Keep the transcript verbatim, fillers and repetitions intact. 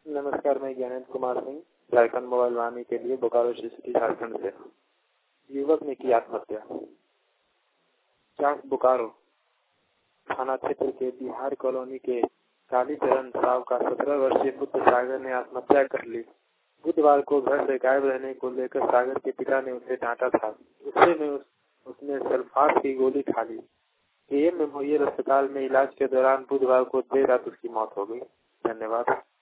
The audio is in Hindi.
नमस्कार, मैं ज्ञानेंद्र कुमार सिंह झारखंड मोबाइल वाणी के लिए बोकारो सिटी झारखंड से। युवक ने की आत्महत्या। चाक बोकारो थाना क्षेत्र के बिहार कॉलोनी के कालीचरण साव का सत्रह वर्षीय पुत्र सागर ने आत्महत्या कर ली। बुधवार को घर से गायब रहने को लेकर सागर के पिता ने उसे डांटा था। उससे में उस, उसने सल्फास की गोली खा ली। एएम मेमोरियल अस्पताल में इलाज के दौरान बुधवार को देर रात उसकी मौत हो गई। धन्यवाद।